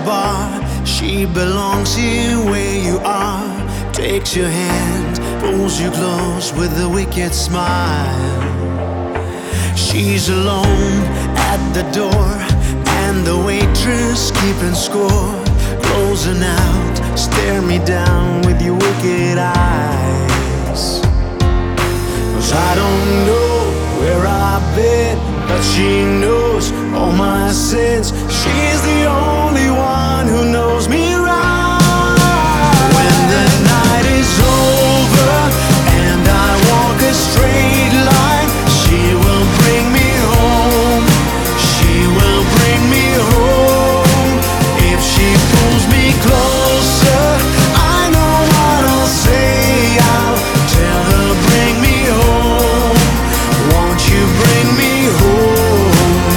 bar. She belongs here where you are. Takes your hand, pulls you close with a wicked smile. She's alone at the door, and the waitress keeping score. Closing out, stare me down with your wicked eyes. 'Cause I don't know where I've been, but she knows all my sins. She's the only one who knows me right. When the night is over and I walk a straight line, she will bring me home. She will bring me home. If she pulls me closer, I know what I'll say. I'll tell her, bring me home. Won't you bring me home?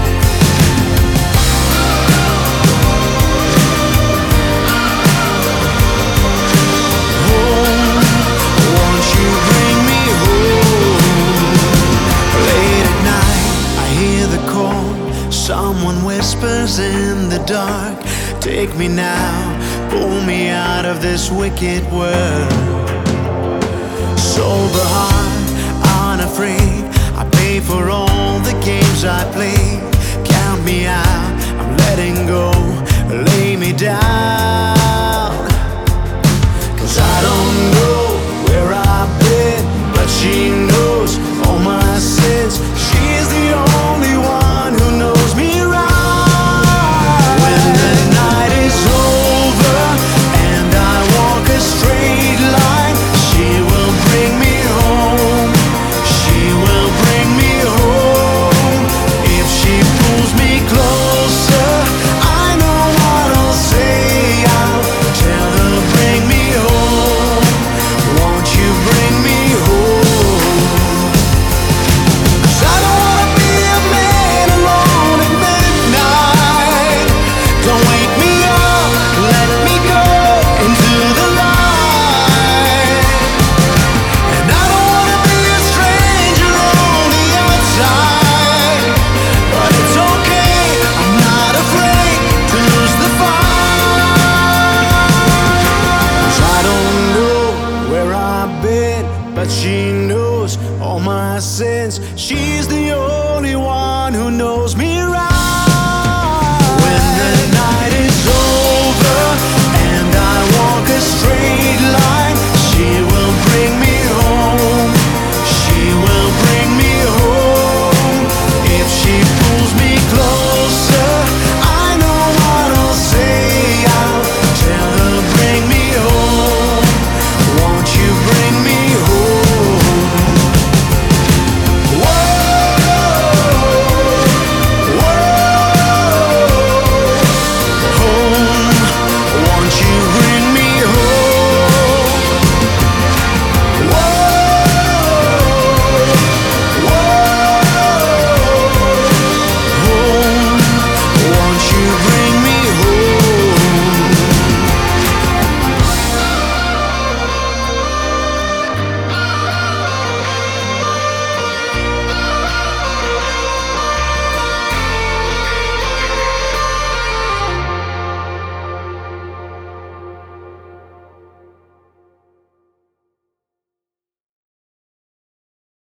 Home. Won't you bring me home? Late at night, I hear the call. Someone whispers in the dark, take me now, pull me out of this wicked world. Sober heart, unafraid, I pay for all the games I played. Count me out, I'm letting go, lay me down.